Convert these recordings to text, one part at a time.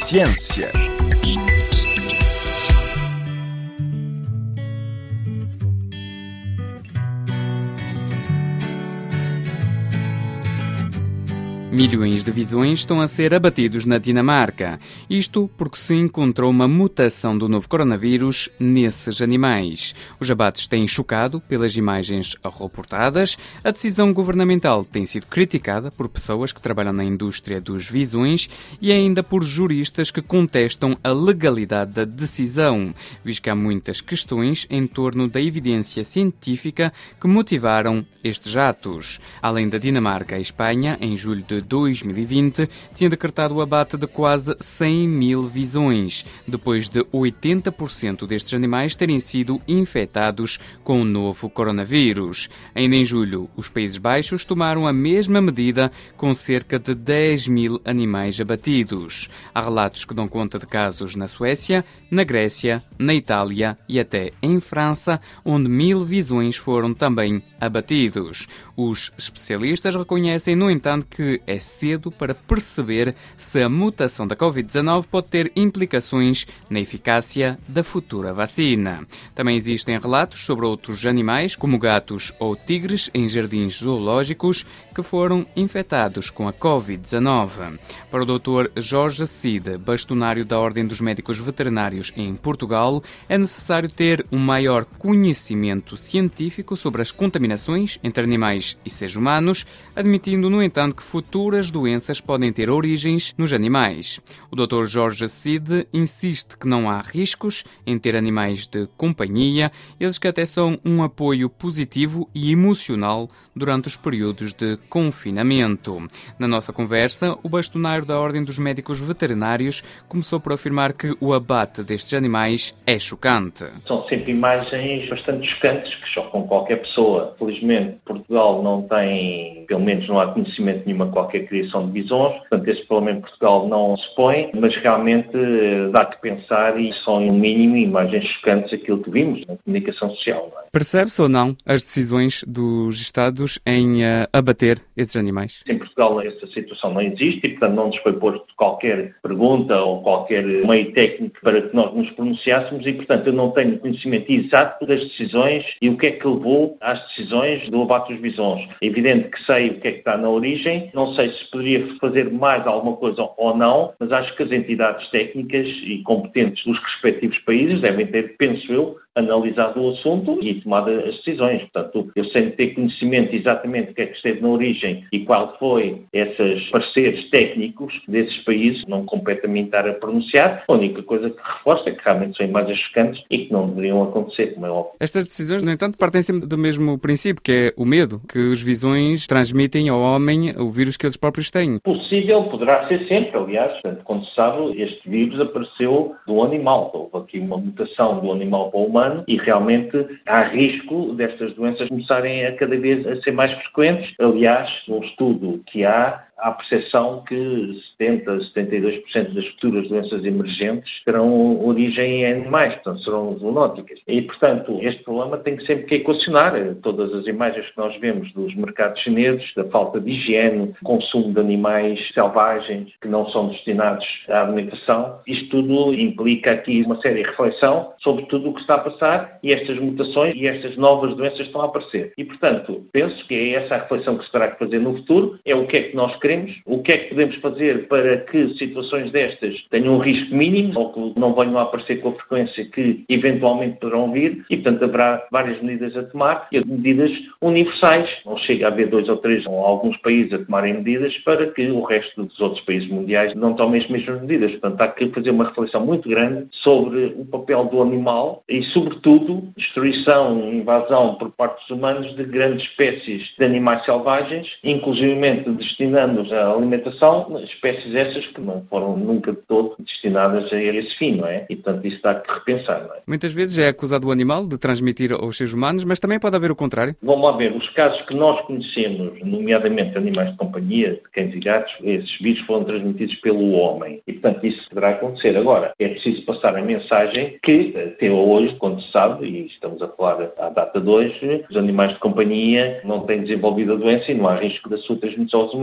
Ciência. Milhões de visões estão a ser abatidos na Dinamarca. Isto porque se encontrou uma mutação do novo coronavírus nesses animais. Os abates têm chocado pelas imagens reportadas. A decisão governamental tem sido criticada por pessoas que trabalham na indústria dos visões e ainda por juristas que contestam a legalidade da decisão, visto que há muitas questões em torno da evidência científica que motivaram estes atos. Além da Dinamarca, a Espanha, em julho de 2020, tinha decretado o abate de quase 100 mil visões, depois de 80% destes animais terem sido infectados com o novo coronavírus. Ainda em julho, os Países Baixos tomaram a mesma medida com cerca de 10 mil animais abatidos. Há relatos que dão conta de casos na Suécia, na Grécia, na Itália e até em França, onde 1000 visões foram também abatidos. Os especialistas reconhecem, no entanto, que é cedo para perceber se a mutação da Covid-19 pode ter implicações na eficácia da futura vacina. Também existem relatos sobre outros animais, como gatos ou tigres, em jardins zoológicos, que foram infectados com a Covid-19. Para o Dr. Jorge Cid, bastonário da Ordem dos Médicos Veterinários em Portugal, é necessário ter um maior conhecimento científico sobre as contaminações entre animais e seres humanos, admitindo, no entanto, que futuras doenças podem ter origens nos animais. O Dr. Jorge Cid insiste que não há riscos em ter animais de companhia, eles que até são um apoio positivo e emocional durante os períodos de confinamento. Na nossa conversa, o bastonário da Ordem dos Médicos Veterinários começou por afirmar que o abate destes animais é chocante. São sempre imagens bastante chocantes que chocam qualquer pessoa. Felizmente, Portugal não tem, pelo menos não há conhecimento nenhuma de qualquer criação de bisons, portanto esse problema em Portugal não se põe, mas realmente dá que pensar e são, no mínimo, imagens chocantes aquilo que vimos na comunicação social. Não é? Percebe-se ou não as decisões dos Estados em abater esses animais? Em Portugal essa situação não existe e, portanto, não nos foi posto qualquer pergunta ou qualquer meio técnico para que nós nos pronunciássemos e, portanto, eu não tenho conhecimento exato das decisões e o que é que levou às decisões do abate dos bisons. É evidente que sei o que é que está na origem, não sei se poderia fazer mais alguma coisa ou não, mas acho que as entidades técnicas e competentes dos respectivos países devem ter, penso eu, analisado o assunto e tomado as decisões. Portanto, eu sem ter conhecimento exatamente do que é que esteve na origem e qual foi esses pareceres técnicos desses países, não compete a mim estar a pronunciar. A única coisa que reforça é que realmente são imagens chocantes e que não deveriam acontecer, como é óbvio. Estas decisões, no entanto, partem sempre do mesmo princípio, que é o medo que os visões transmitem ao homem o vírus que eles próprios têm. Possível, poderá ser sempre, aliás. Portanto, como se sabe, este vírus apareceu do animal. Houve aqui uma mutação do animal para o humano e realmente há risco destas doenças começarem a cada vez a ser mais frequentes. Aliás, num estudo que há a percepção que 70-72% das futuras doenças emergentes terão origem em animais, portanto serão zoonóticas. E, portanto, este problema tem que sempre que equacionar todas as imagens que nós vemos dos mercados chineses, da falta de higiene, consumo de animais selvagens que não são destinados à alimentação. Isto tudo implica aqui uma séria reflexão sobre tudo o que está a passar e estas mutações e estas novas doenças estão a aparecer. E, portanto, penso que é essa a reflexão que se terá que fazer no futuro, é o que é que nós queremos, o que é que podemos fazer para que situações destas tenham um risco mínimo ou que não venham a aparecer com a frequência que eventualmente poderão vir e, portanto, haverá várias medidas a tomar e medidas universais. Não chega a haver 2 ou 3 ou alguns países a tomarem medidas para que o resto dos outros países mundiais não tomem as mesmas medidas. Portanto, há que fazer uma reflexão muito grande sobre o papel do animal e, sobretudo, destruição e invasão por parte dos humanos de grandes espécies de animais selvagens, inclusivamente destinando a alimentação, espécies essas que não foram nunca de todo destinadas a esse fim, não é? E, portanto, isso dá que repensar, não é? Muitas vezes é acusado o animal de transmitir aos seres humanos, mas também pode haver o contrário. Vamos lá ver, os casos que nós conhecemos, nomeadamente animais de companhia, de cães e gatos, esses vírus foram transmitidos pelo homem. E, portanto, isso poderá acontecer. Agora, é preciso passar a mensagem que, até hoje, quando se sabe, e estamos a falar à data de hoje, os animais de companhia não têm desenvolvido a doença e não há risco da sua transmissão aos humanos e,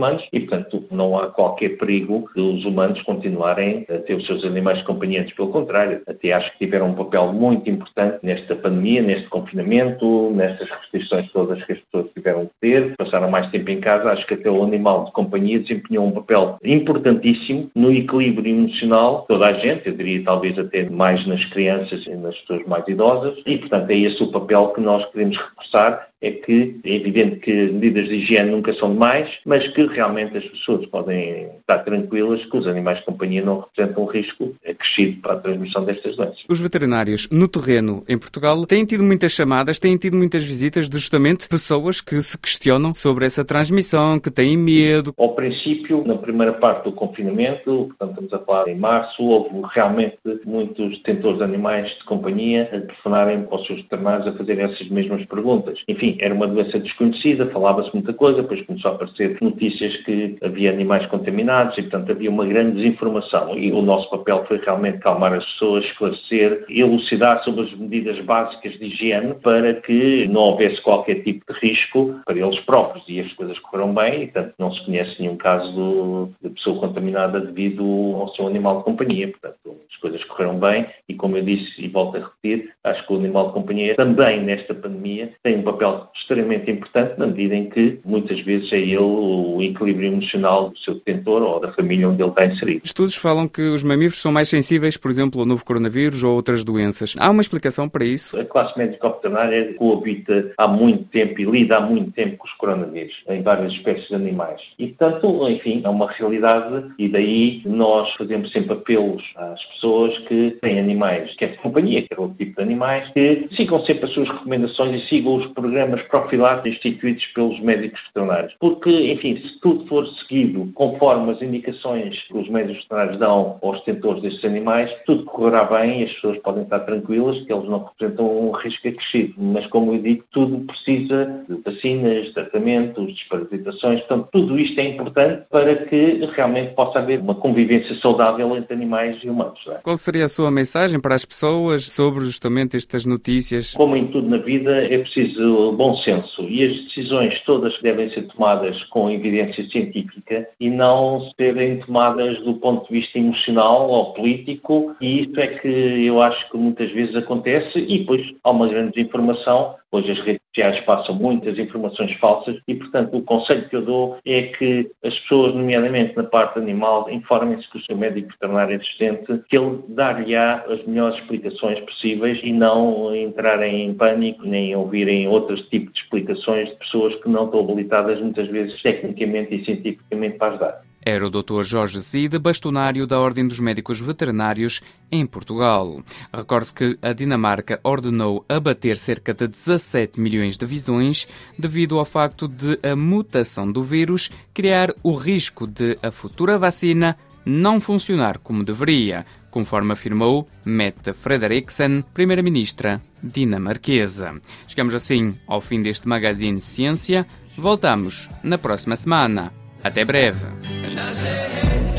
portanto, não há qualquer perigo de os humanos continuarem a ter os seus animais de companhia. Antes, pelo contrário, até acho que tiveram um papel muito importante nesta pandemia, neste confinamento, nestas restrições todas que as pessoas tiveram de ter, passaram mais tempo em casa. Acho que até o animal de companhia desempenhou um papel importantíssimo no equilíbrio emocional de toda a gente, eu diria talvez até mais nas crianças e nas pessoas mais idosas, e portanto é esse o papel que nós queremos reforçar. É que é evidente que medidas de higiene nunca são demais, mas que realmente as pessoas podem estar tranquilas que os animais de companhia não representam um risco acrescido para a transmissão destas doenças. Os veterinários no terreno em Portugal têm tido muitas chamadas, têm tido muitas visitas de justamente pessoas que se questionam sobre essa transmissão, que têm medo. Ao princípio, na primeira parte do confinamento, portanto estamos a falar em março, houve realmente muitos detentores de animais de companhia a telefonarem para os seus veterinários a fazerem essas mesmas perguntas. Enfim, era uma doença desconhecida, falava-se muita coisa, depois começou a aparecer notícias que havia animais contaminados e, portanto, havia uma grande desinformação. E o nosso papel foi realmente calmar as pessoas, esclarecer, elucidar sobre as medidas básicas de higiene para que não houvesse qualquer tipo de risco para eles próprios. E as coisas correram bem e, portanto, não se conhece nenhum caso de pessoa contaminada devido ao seu animal de companhia. Portanto, as coisas correram bem e, como eu disse e volto a repetir, acho que o animal de companhia também nesta pandemia tem um papel extremamente importante na medida em que muitas vezes é ele o equilíbrio emocional do seu detentor ou da família onde ele está inserido. Estudos falam que os mamíferos são mais sensíveis, por exemplo, ao novo coronavírus ou outras doenças. Há uma explicação para isso? A classe médico-veterinária coabita há muito tempo e lida há muito tempo com os coronavírus em várias espécies de animais. E, portanto, enfim, é uma realidade e daí nós fazemos sempre apelos às pessoas que têm animais, quer de companhia, quer outro tipo de animais, que sigam sempre as suas recomendações e sigam os programas profiláticos instituídos pelos médicos veterinários. Porque, enfim, se tudo for seguido conforme as indicações que os médicos veterinários dão aos detentores destes animais, tudo correrá bem e as pessoas podem estar tranquilas que eles não representam um risco acrescido. Mas, como eu digo, tudo precisa de vacinas, tratamentos, desparasitações. Portanto, tudo isto é importante para que realmente possa haver uma convivência saudável entre animais e humanos. Não é? Qual seria a sua mensagem para as pessoas sobre justamente estas notícias? Como em tudo na vida, é preciso bom senso e as decisões todas devem ser tomadas com evidência científica e não serem tomadas do ponto de vista emocional ou político, e isso é que eu acho que muitas vezes acontece e depois há uma grande desinformação. Hoje as redes sociais passam muitas informações falsas e, portanto, o conselho que eu dou é que as pessoas, nomeadamente na parte animal, informem-se com o seu médico veterinário assistente, que ele dar-lhe-á as melhores explicações possíveis e não entrarem em pânico nem ouvirem outros tipos de explicações de pessoas que não estão habilitadas, muitas vezes, tecnicamente e cientificamente para ajudar. Era o Dr. Jorge Cid, bastonário da Ordem dos Médicos Veterinários em Portugal. Recorde-se que a Dinamarca ordenou abater cerca de 17 milhões de visões devido ao facto de a mutação do vírus criar o risco de a futura vacina não funcionar como deveria, conforme afirmou Mette Frederiksen, primeira-ministra dinamarquesa. Chegamos assim ao fim deste Magazine Ciência. Voltamos na próxima semana. Até breve.